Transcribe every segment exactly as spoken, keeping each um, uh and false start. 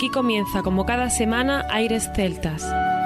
Aquí comienza, como cada semana, Aires Celtas.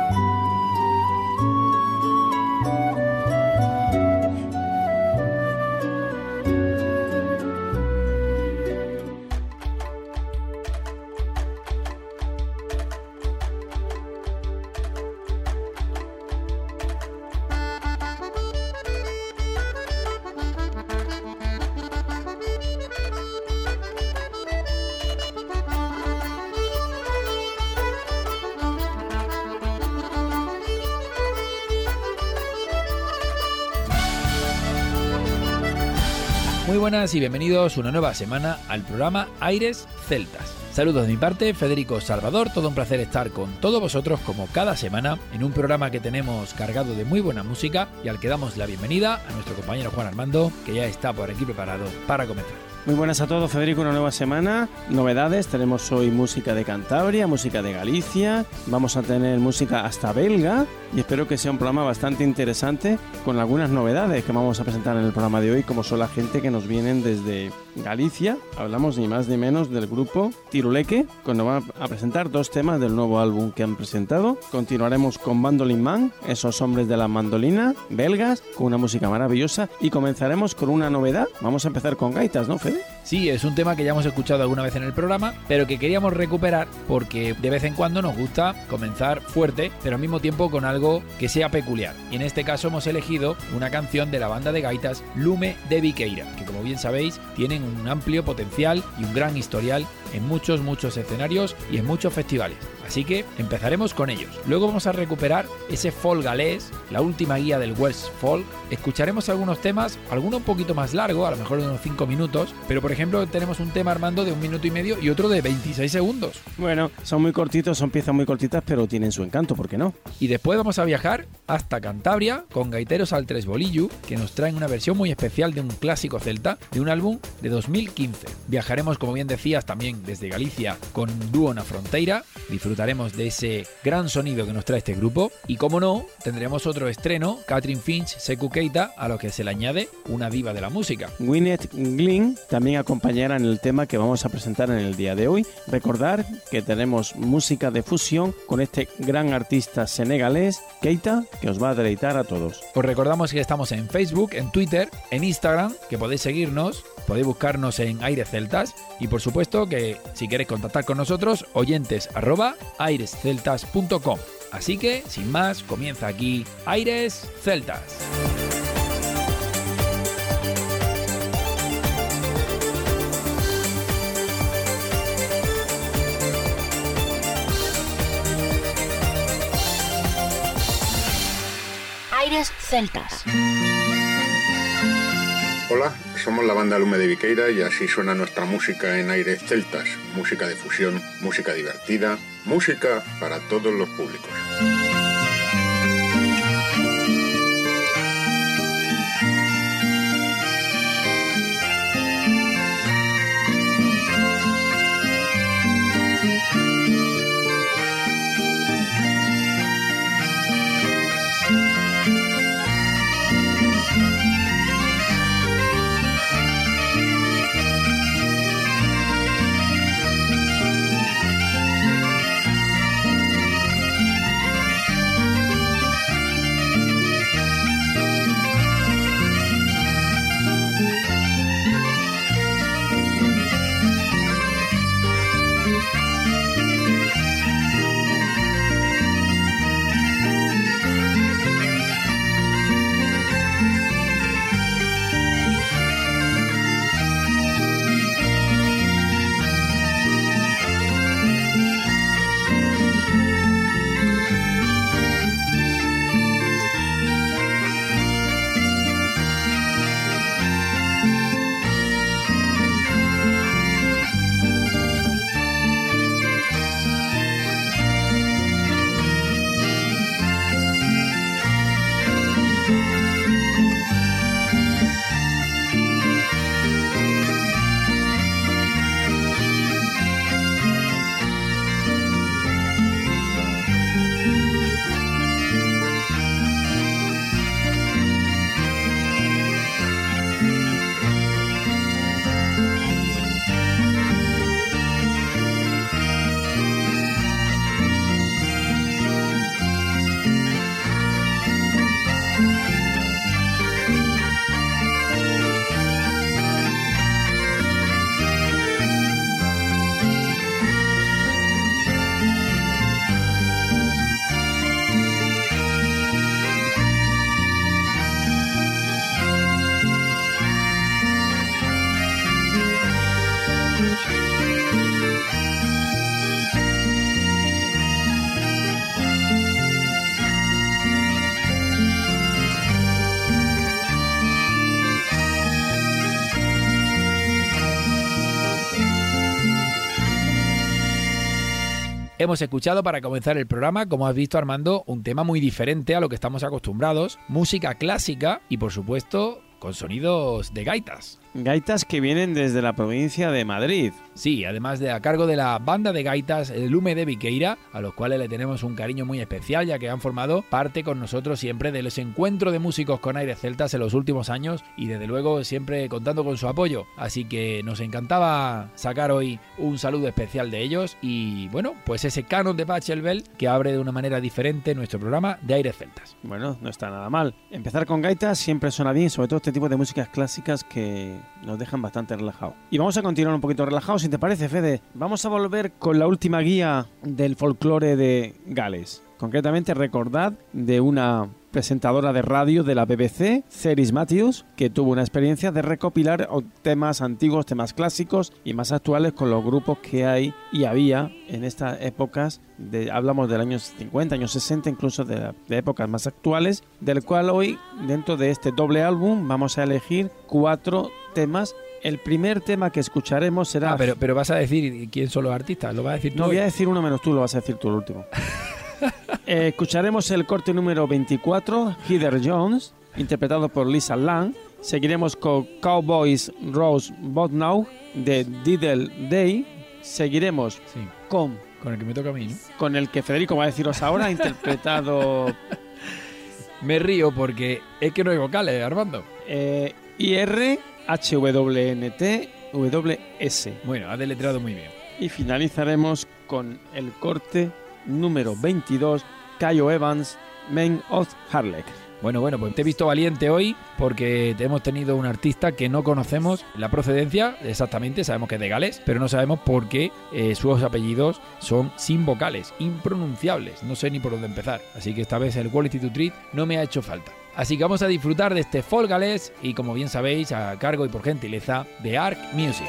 Muy buenas y bienvenidos una nueva semana al programa Aires Celtas. Saludos de mi parte, Federico Salvador, todo un placer estar con todos vosotros como cada semana en un programa que tenemos cargado de muy buena música y al que damos la bienvenida a nuestro compañero Juan Armando, que ya está por aquí preparado para comenzar. Muy buenas a todos, Federico, una nueva semana, novedades, tenemos hoy música de Cantabria, música de Galicia, vamos a tener música hasta belga y espero que sea un programa bastante interesante con algunas novedades que vamos a presentar en el programa de hoy, como son la gente que nos vienen desde Galicia. Hablamos ni más ni menos del grupo Tiruleque, que nos van a presentar dos temas del nuevo álbum que han presentado. Continuaremos con Bandolin Man, esos hombres de la mandolina, belgas, con una música maravillosa, y comenzaremos con una novedad. Vamos a empezar con gaitas, ¿no, Fede? Sí, es un tema que ya hemos escuchado alguna vez en el programa, pero que queríamos recuperar porque de vez en cuando nos gusta comenzar fuerte, pero al mismo tiempo con algo que sea peculiar. Y en este caso hemos elegido una canción de la banda de gaitas Lume de Viqueira, que como bien sabéis tienen un amplio potencial y un gran historial en muchos, muchos escenarios y en muchos festivales. Así que empezaremos con ellos. Luego vamos a recuperar ese folk galés, la última guía del West Folk. Escucharemos algunos temas, alguno un poquito más largo, a lo mejor de unos cinco minutos, pero por ejemplo tenemos un tema, Armando, de un minuto y medio y otro de veintiséis segundos. Bueno, son muy cortitos, son piezas muy cortitas, pero tienen su encanto, ¿por qué no? Y después vamos a viajar hasta Cantabria con Gaiteros al Tres Bolillo, que nos traen una versión muy especial de un clásico celta, de un álbum de dos mil quince. Viajaremos, como bien decías, también desde Galicia con Dúo na Fronteira. Disfrutaremos de ese gran sonido que nos trae este grupo y, como no, tendremos otro estreno, Catherine Finch, Sekou Keita, a lo que se le añade una diva de la música. Gwyneth Glynn también acompañará en el tema que vamos a presentar en el día de hoy. Recordar que tenemos música de fusión con este gran artista senegalés, Keita, que os va a deleitar a todos. Os recordamos que estamos en Facebook, en Twitter, en Instagram, que podéis seguirnos, podéis buscarnos en Aires Celtas y por supuesto que si queréis contactar con nosotros, oyentes arroba airesceltas punto com. Así que, sin más, comienza aquí Aires Celtas. Aires Celtas. Hola, somos la banda Lume de Viqueira y así suena nuestra música en Aires Celtas. Música de fusión, música divertida, música para todos los públicos. Hemos escuchado para comenzar el programa, como has visto, Armando, un tema muy diferente a lo que estamos acostumbrados, música clásica y por supuesto con sonidos de gaitas. Gaitas que vienen desde la provincia de Madrid. Sí, además de a cargo de la banda de gaitas el Lume de Viqueira, a los cuales le tenemos un cariño muy especial, ya que han formado parte con nosotros siempre de los encuentros de músicos con aires celtas en los últimos años y desde luego siempre contando con su apoyo. Así que nos encantaba sacar hoy un saludo especial de ellos y bueno, pues ese canon de Pachelbel que abre de una manera diferente nuestro programa de aires celtas. Bueno, no está nada mal. Empezar con gaitas siempre suena bien, sobre todo este tipo de músicas clásicas que nos dejan bastante relajados. Y vamos a continuar un poquito relajados, si te parece, Fede. Vamos a volver con la última guía del folclore de Gales. Concretamente, recordad de una presentadora de radio de la B B C, Cerys Matthews, que tuvo una experiencia de recopilar temas antiguos, temas clásicos y más actuales con los grupos que hay y había en estas épocas, de, hablamos del años cincuenta, años sesenta, incluso de, de épocas más actuales, del cual hoy, dentro de este doble álbum, vamos a elegir cuatro temas. El primer tema que escucharemos será... Ah, pero, pero vas a decir quién son los artistas, ¿lo vas a decir tú? No, hoy? voy a decir uno menos tú, lo vas a decir tú el último. eh, escucharemos el corte número veinticuatro, Heather Jones, interpretado por Lisa Lang. Seguiremos con Cowboys Rose Botnow, de Diddle Day. Seguiremos sí. con... Con el que me toca a mí, ¿no? Con el que Federico va a deciros ahora, interpretado... Me río porque es que no hay vocales, Armando. Eh, I R H W N T W S. Bueno, ha deletreado muy bien. Y finalizaremos con el corte número veintidós, Cayo Evans, Man of Harlech. Bueno, bueno, pues te he visto valiente hoy porque hemos tenido un artista que no conocemos la procedencia exactamente, sabemos que es de Gales, pero no sabemos por qué eh, sus apellidos son sin vocales, impronunciables, no sé ni por dónde empezar. Así que esta vez el Quality to Treat no me ha hecho falta. Así que vamos a disfrutar de este folk galés y, como bien sabéis, a cargo y por gentileza de Ark Music.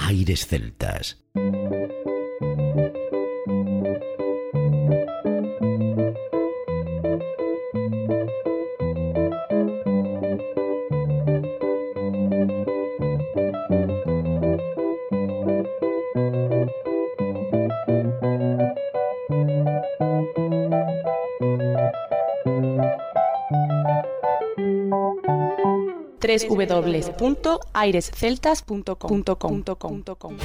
Aires Celtas. doble u doble u doble u punto aires celtas punto com.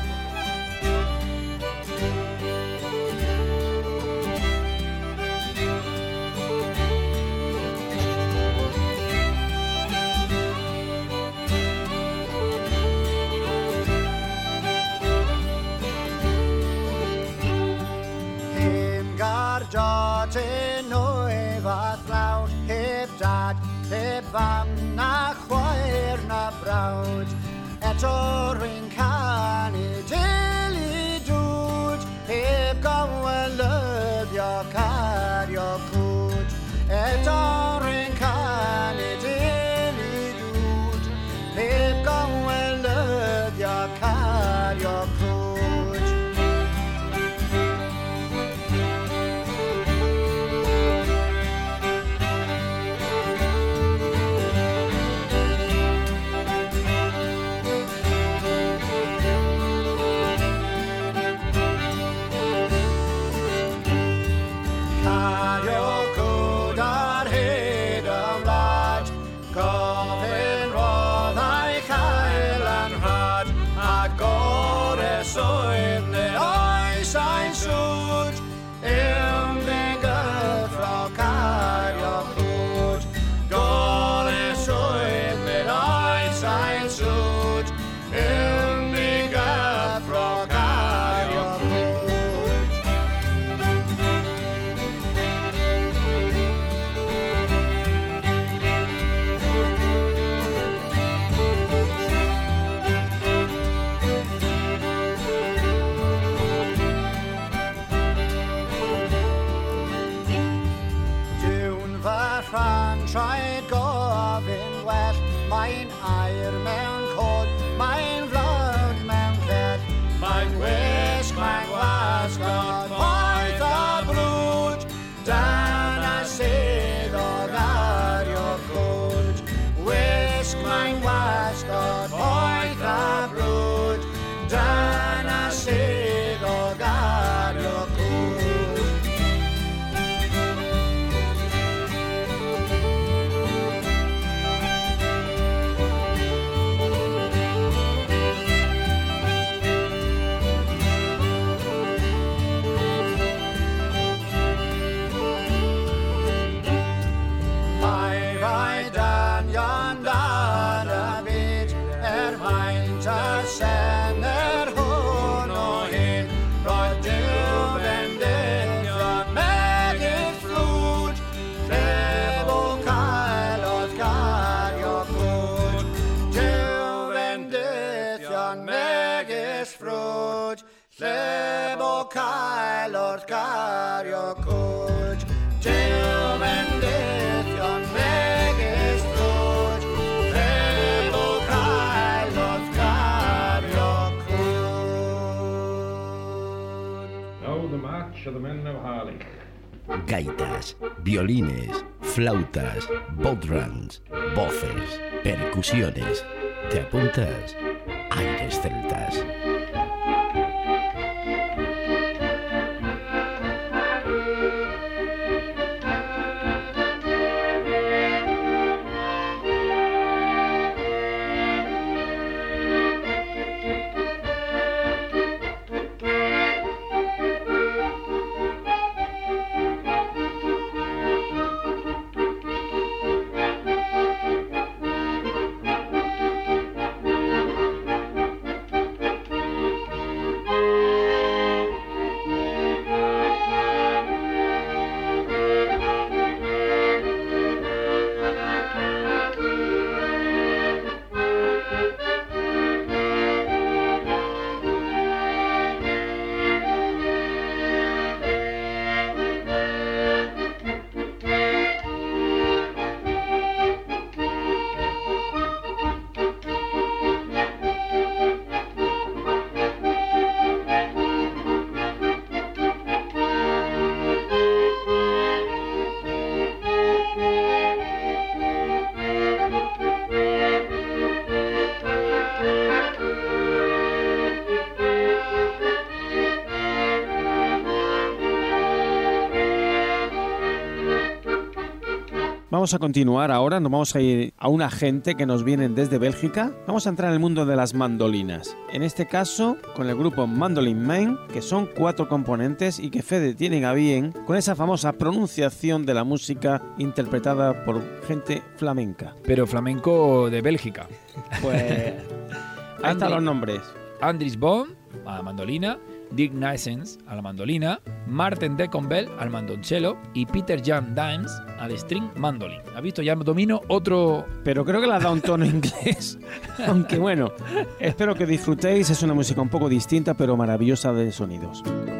heb fam na chwaer na brawd, eto rwy'n canu dili dwd, heb gawelyddio cario cwd, eto rwy'n canu dili dwd, heb gawelyddio cario cwd. Gaitas, violines, flautas, bodhrans, voces, percusiones. ¿Te apuntas? Aires Celtas. Vamos a continuar ahora, nos vamos a ir a una gente que nos vienen desde Bélgica. Vamos a entrar en el mundo de las mandolinas. En este caso, con el grupo Mandolin Man, que son cuatro componentes y que Fede tienen a bien con esa famosa pronunciación de la música interpretada por gente flamenca. Pero flamenco de Bélgica. Pues ahí están los nombres. Andries Boom a la mandolina, Dick Nysens a la mandolina, Martin Deconbell al mandoncello y Peter Jan Dimes al string mandolin. ¿Has visto? Ya domino otro... Pero creo que le has dado un tono inglés. Aunque bueno, espero que disfrutéis. Es una música un poco distinta, pero maravillosa de sonidos.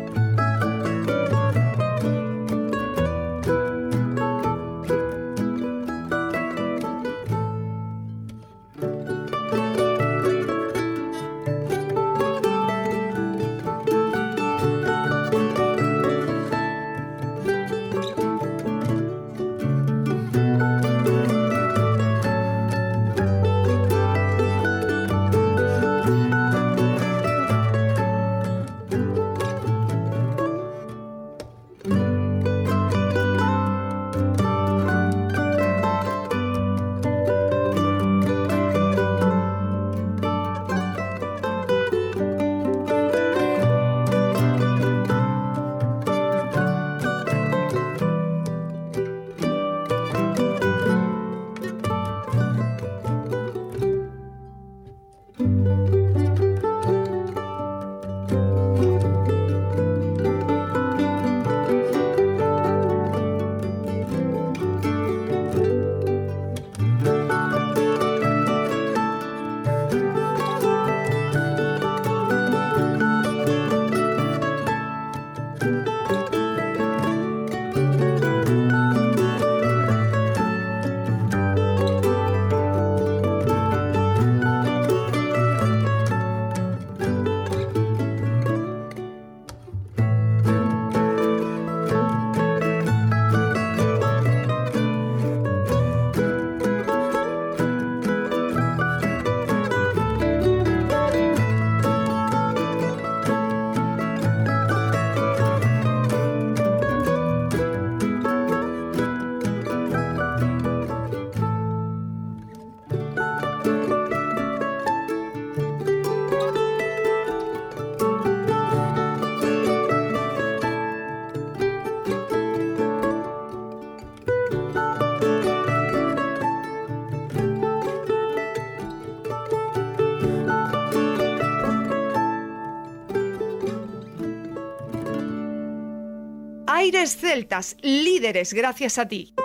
Aires celtas, líderes gracias a ti.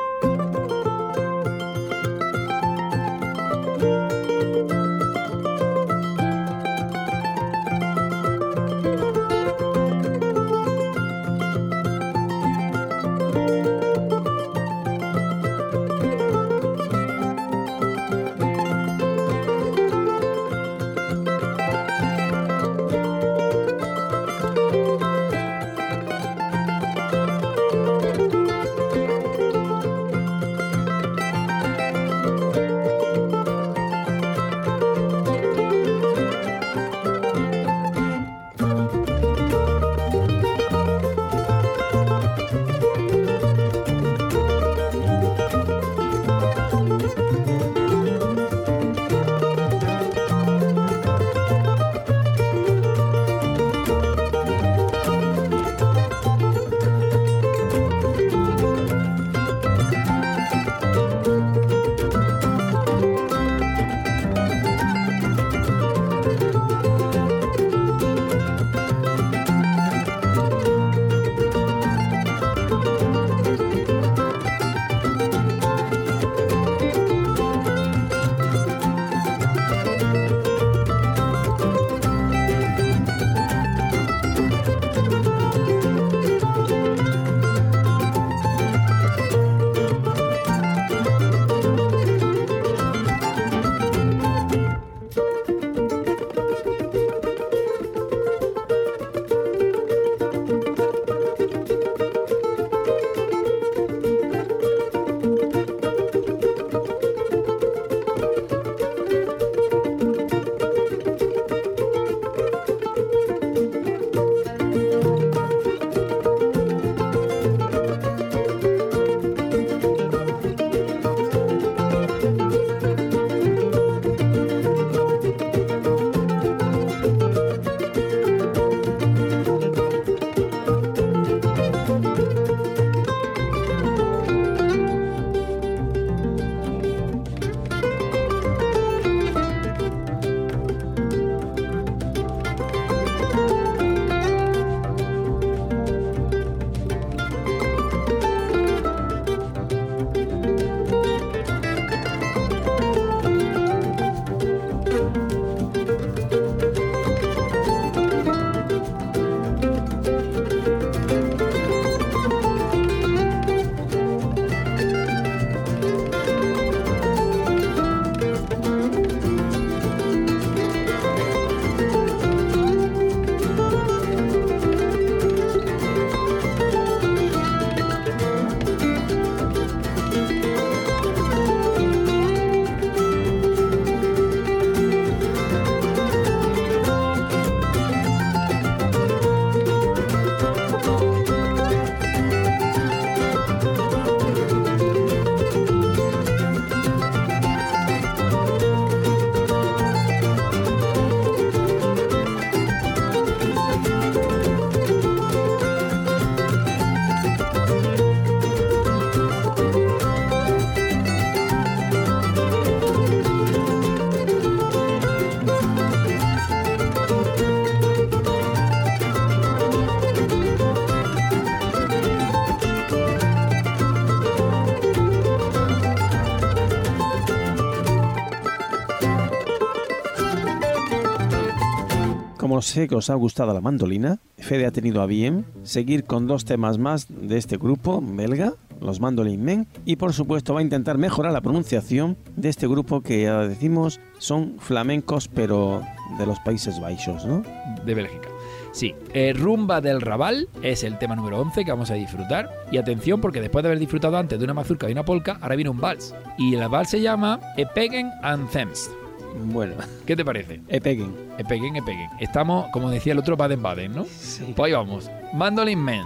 Como sé que os ha gustado la mandolina, Fede ha tenido a bien seguir con dos temas más de este grupo belga, los Mandolin Men, y por supuesto va a intentar mejorar la pronunciación de este grupo que ya decimos son flamencos pero de los Países Bajos, ¿no? De Bélgica. Sí, eh, Rumba del Raval es el tema número once que vamos a disfrutar. Y atención, porque después de haber disfrutado antes de una mazurca y una polka, ahora viene un vals. Y el vals se llama Epegen Anthems. Bueno, ¿qué te parece? Epegen. Epegen, Epegen. Estamos, como decía el otro, Baden-Baden, ¿no? Sí. Pues ahí vamos. Mandolin Men.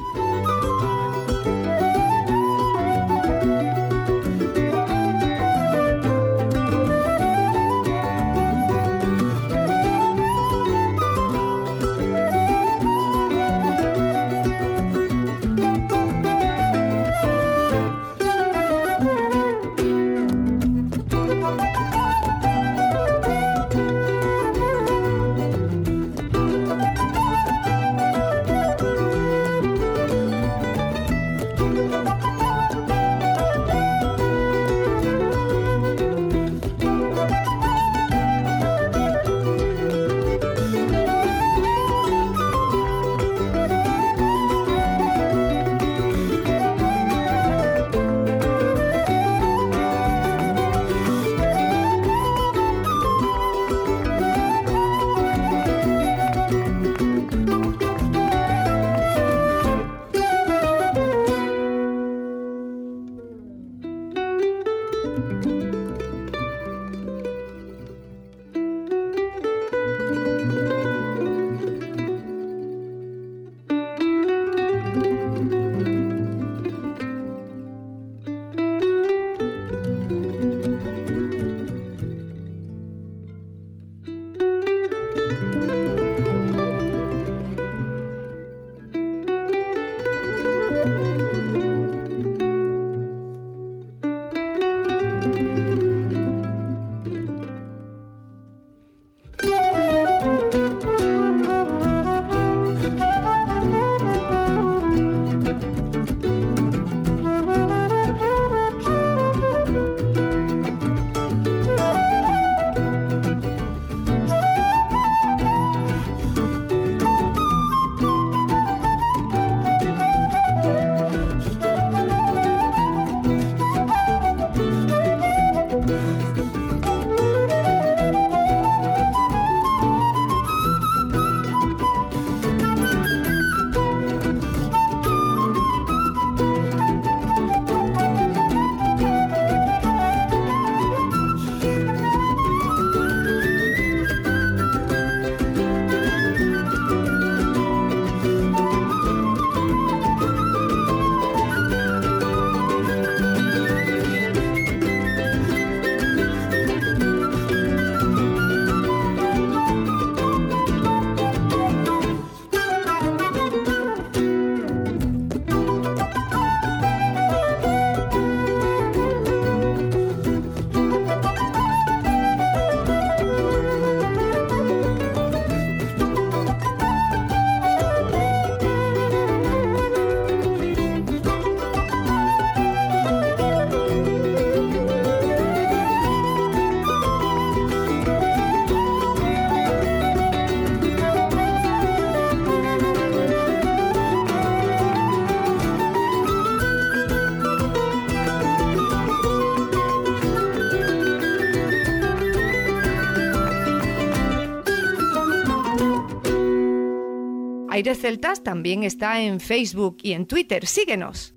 Aires Celtas también está en Facebook y en Twitter. Síguenos.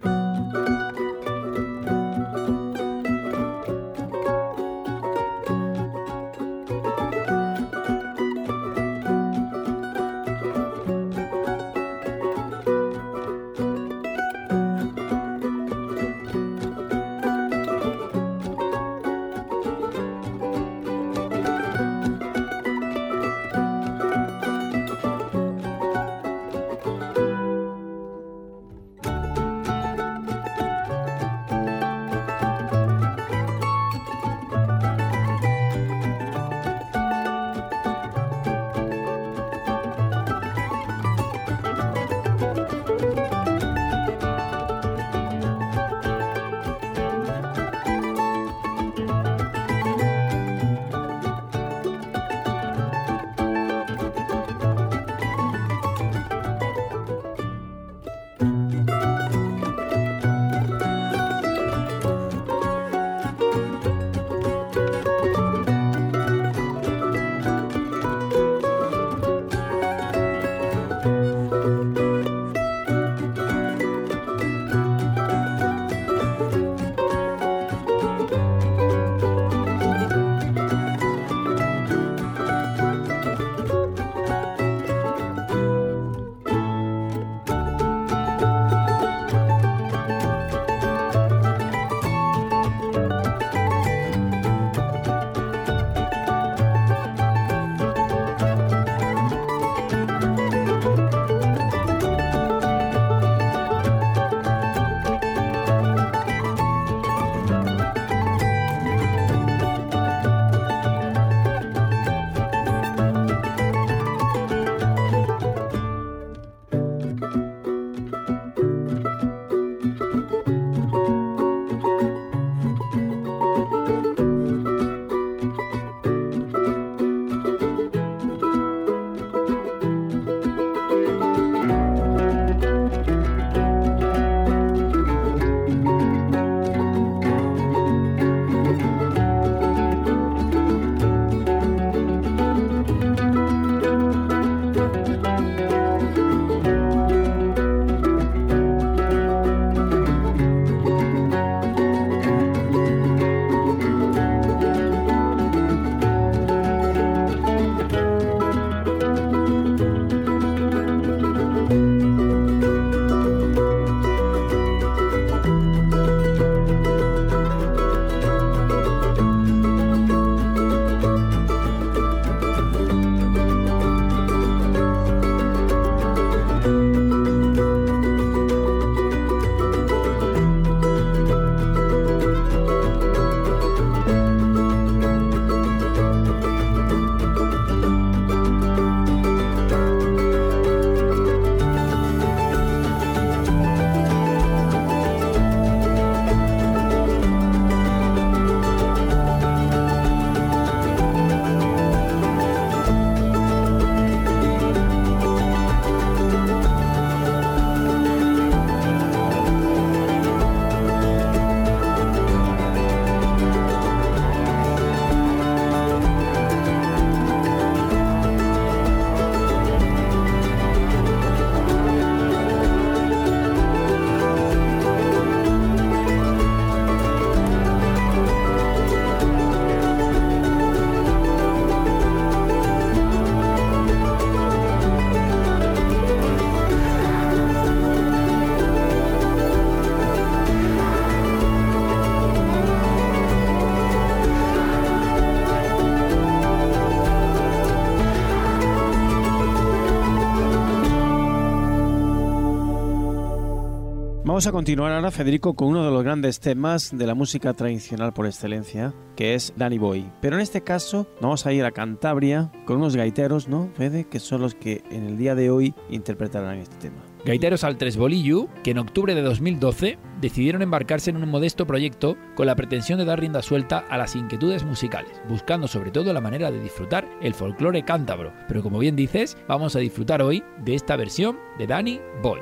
Vamos a continuar ahora, Federico, con uno de los grandes temas de la música tradicional por excelencia, que es Danny Boy. Pero en este caso vamos a ir a Cantabria con unos gaiteros, ¿no, Fede? Que son los que en el día de hoy interpretarán este tema. Gaiteros al Tres Bolillo, que en octubre de dos mil doce decidieron embarcarse en un modesto proyecto con la pretensión de dar rienda suelta a las inquietudes musicales, buscando sobre todo la manera de disfrutar el folclore cántabro. Pero como bien dices, vamos a disfrutar hoy de esta versión de Danny Boy.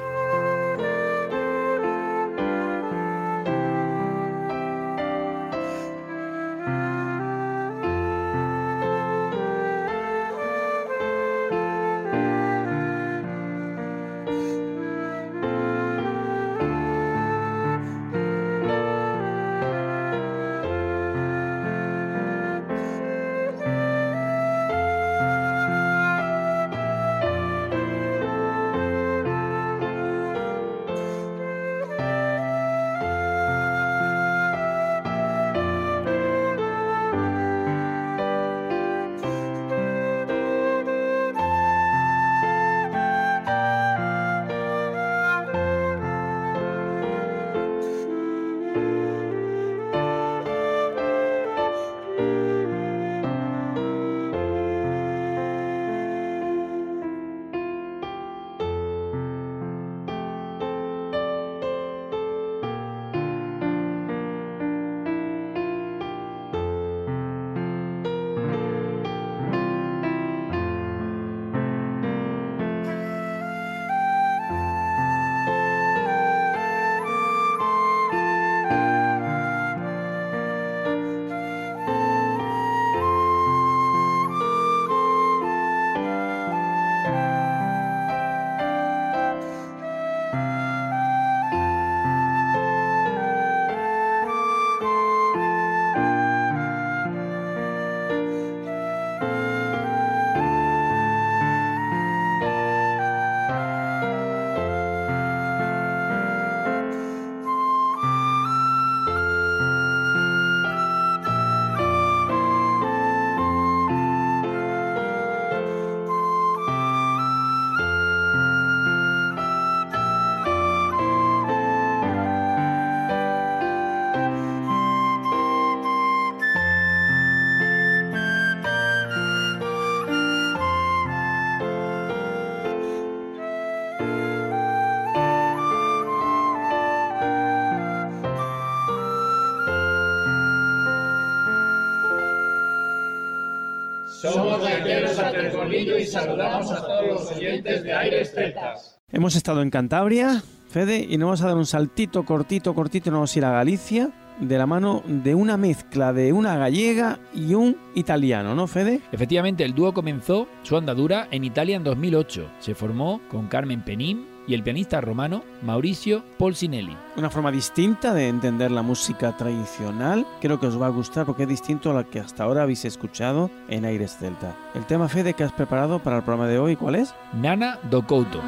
Somos gaiteros al Tres Bolillo y saludamos a todos los oyentes de Aires Celtas. Hemos estado en Cantabria, Fede, y nos vamos a dar un saltito cortito, cortito, y nos vamos a ir a Galicia de la mano de una mezcla de una gallega y un italiano, ¿no, Fede? Efectivamente, el dúo comenzó su andadura en Italia en dos mil ocho. Se formó con Carmen Penín y el pianista romano Mauricio Polsinelli. Una forma distinta de entender la música tradicional. Creo que os va a gustar porque es distinto a la que hasta ahora habéis escuchado en Aires Celta. El tema, Fede, que has preparado para el programa de hoy, ¿cuál es? Nana do Couto.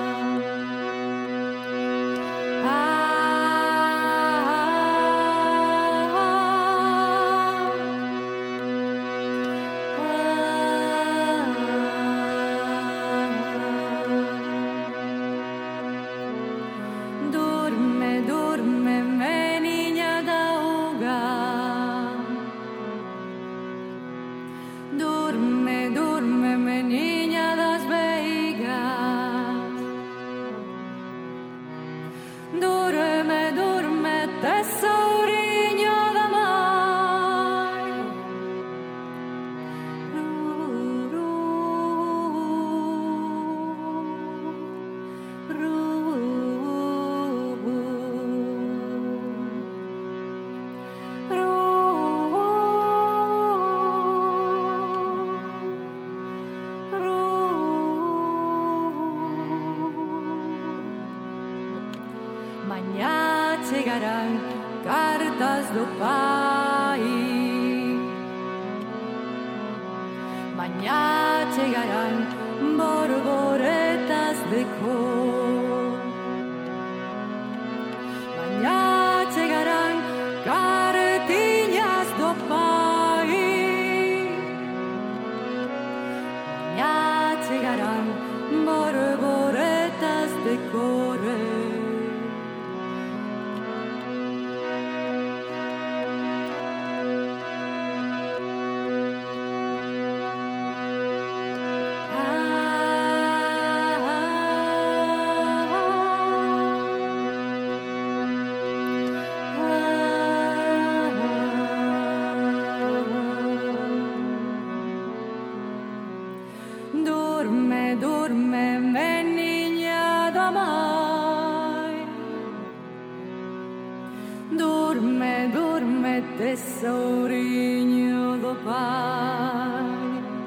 Mañá chegarán cartas do pai, mañá chegarán borboretas de cor, mañá chegarán cartiñas do pai, mañá chegarán borboretas de cor. tesourinho do pai.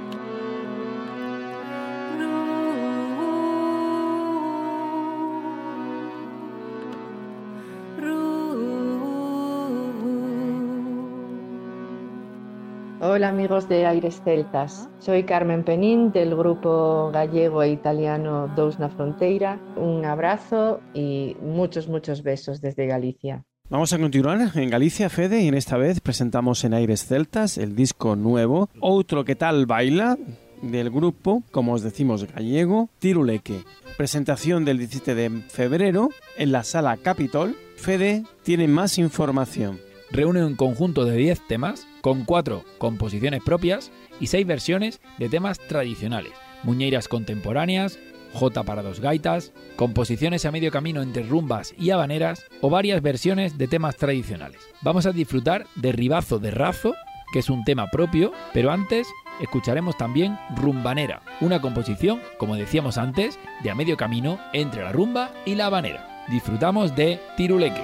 Hola amigos de Aires Celtas, soy Carmen Penín del grupo gallego e italiano Dous na Fronteira. Un abrazo y muchos, muchos besos desde Galicia. Vamos a continuar en Galicia, Fede, y en esta vez presentamos en Aires Celtas el disco nuevo Outro que tal baila, del grupo, como os decimos, gallego, Tiruleque. Presentación del diecisiete de febrero en la Sala Capitol. Fede tiene más información. Reúne un conjunto de diez temas, con cuatro composiciones propias y seis versiones de temas tradicionales, muñeiras contemporáneas, jota para dos gaitas, composiciones a medio camino entre rumbas y habaneras o varias versiones de temas tradicionales. Vamos a disfrutar de Ribazo de Razo, que es un tema propio, pero antes escucharemos también Rumbanera, una composición, como decíamos antes, de a medio camino entre la rumba y la habanera. Disfrutamos de Tiruleque.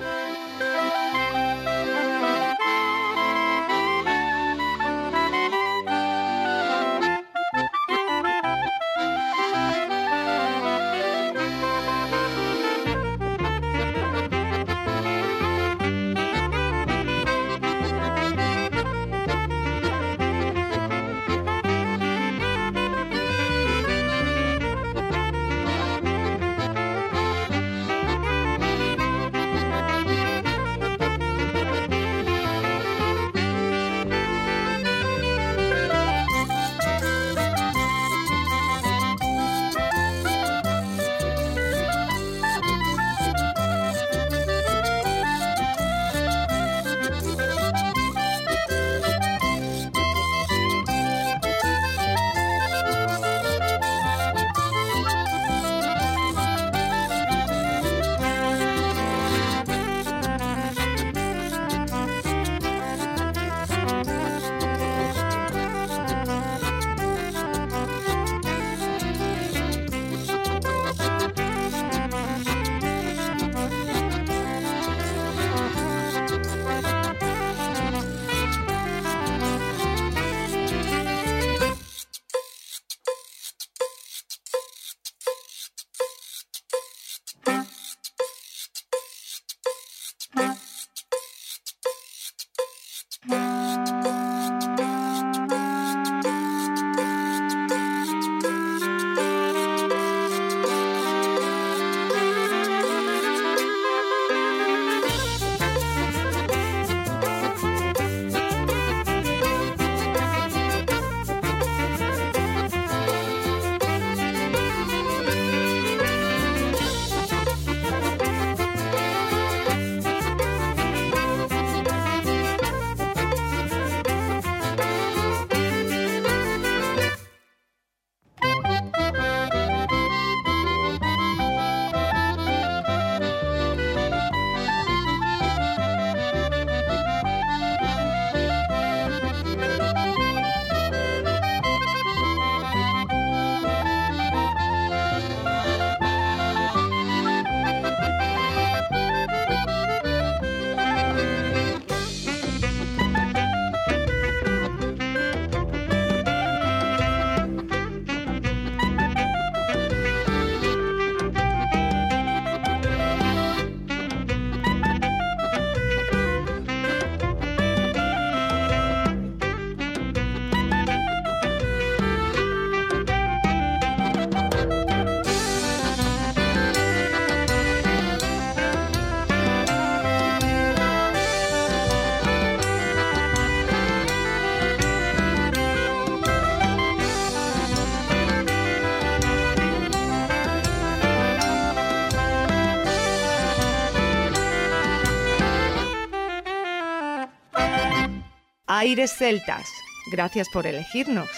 Aires Celtas, gracias por elegirnos.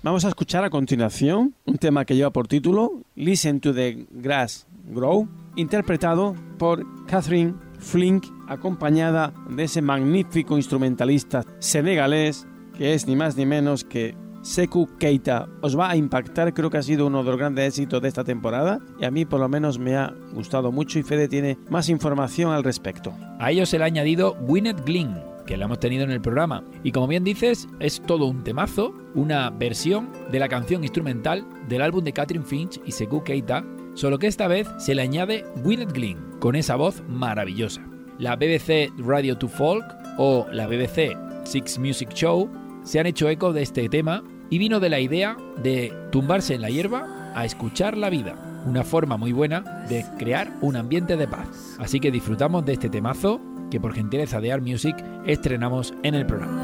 Vamos a escuchar a continuación un tema que lleva por título Listen to the Grass Grow, interpretado por Catherine Flink, acompañada de ese magnífico instrumentalista senegalés que es ni más ni menos que Sekou Keita. Os va a impactar, creo que ha sido uno de los grandes éxitos de esta temporada y a mí por lo menos me ha gustado mucho y Fede tiene más información al respecto. A ello se le ha añadido Gwyneth Glynn, que la hemos tenido en el programa, y como bien dices, es todo un temazo, una versión de la canción instrumental del álbum de Catherine Finch y Sekou Keita, solo que esta vez se le añade Gwyneth Glynn, con esa voz maravillosa. La B B C Radio two Folk o la B B C Six Music Show se han hecho eco de este tema y vino de la idea de tumbarse en la hierba a escuchar la vida, una forma muy buena de crear un ambiente de paz. Así que disfrutamos de este temazo que por gentileza de Art Music estrenamos en el programa.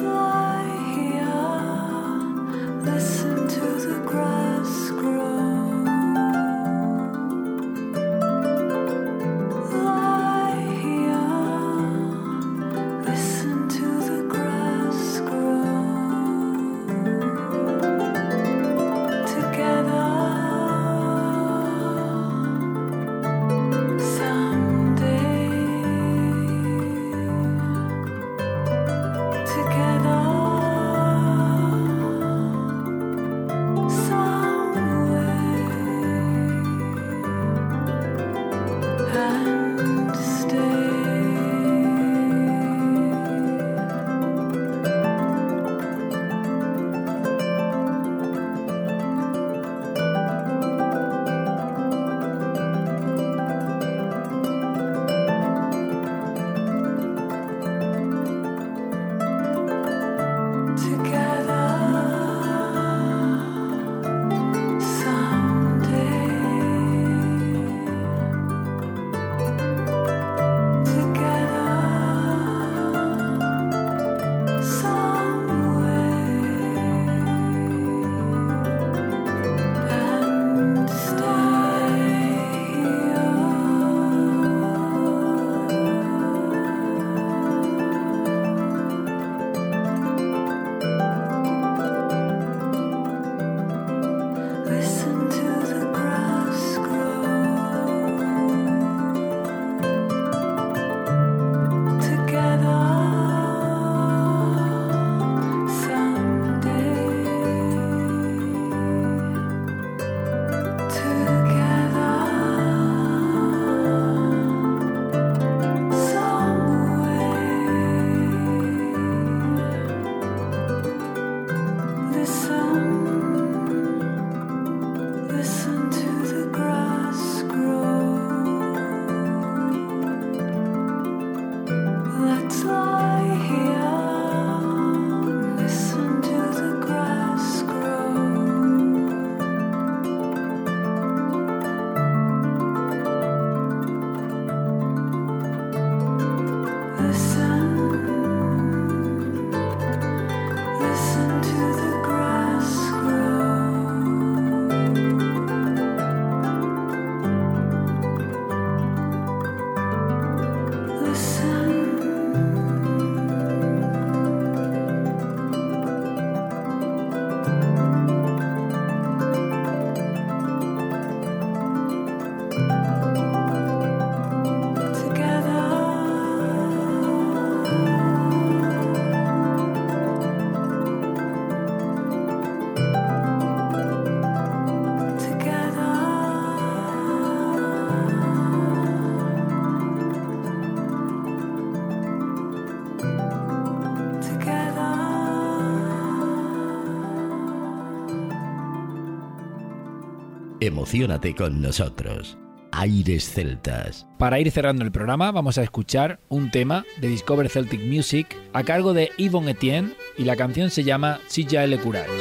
Emociónate con nosotros. Aires Celtas. Para ir cerrando el programa vamos a escuchar un tema de Discover Celtic Music a cargo de Yvonne Etienne y la canción se llama Silla Le Courage.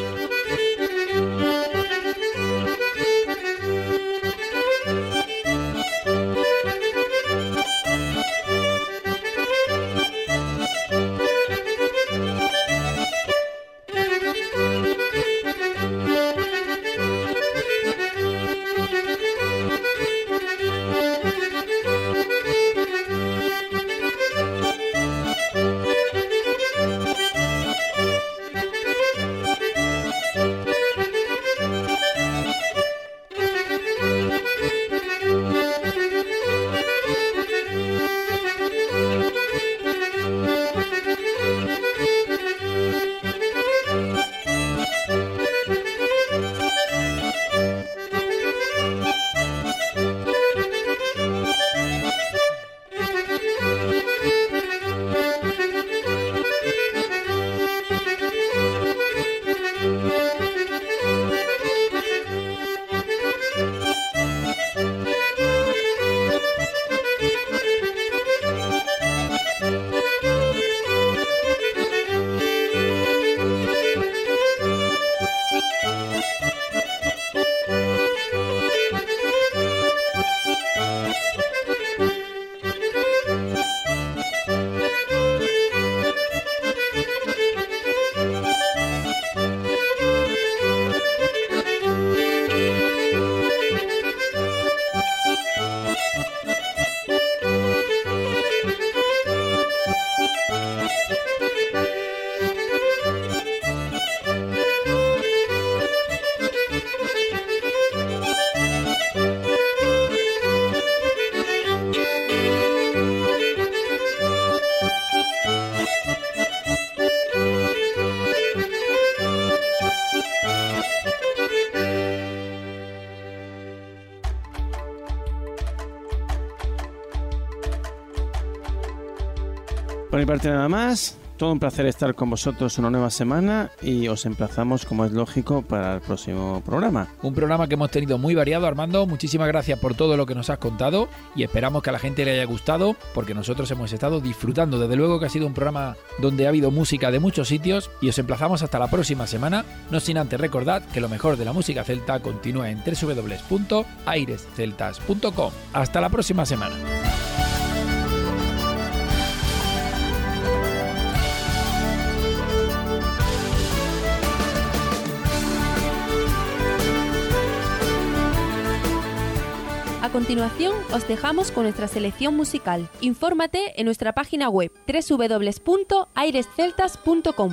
Por mi parte nada más. Todo un placer estar con vosotros una nueva semana y os emplazamos, como es lógico, para el próximo programa. Un programa que hemos tenido muy variado, Armando. Muchísimas gracias por todo lo que nos has contado y esperamos que a la gente le haya gustado, porque nosotros hemos estado disfrutando. Desde luego que ha sido un programa donde ha habido música de muchos sitios y os emplazamos hasta la próxima semana, no sin antes recordad que lo mejor de la música celta continúa en doble u doble u doble u punto aires celtas punto com. Hasta la próxima semana. A continuación, os dejamos con nuestra selección musical. Infórmate en nuestra página web doble u doble u doble u punto aires celtas punto com.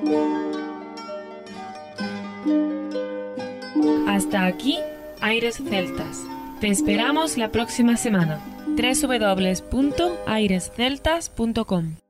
Hasta aquí, Aires Celtas. Te esperamos la próxima semana. doble u doble u doble u punto aires celtas punto com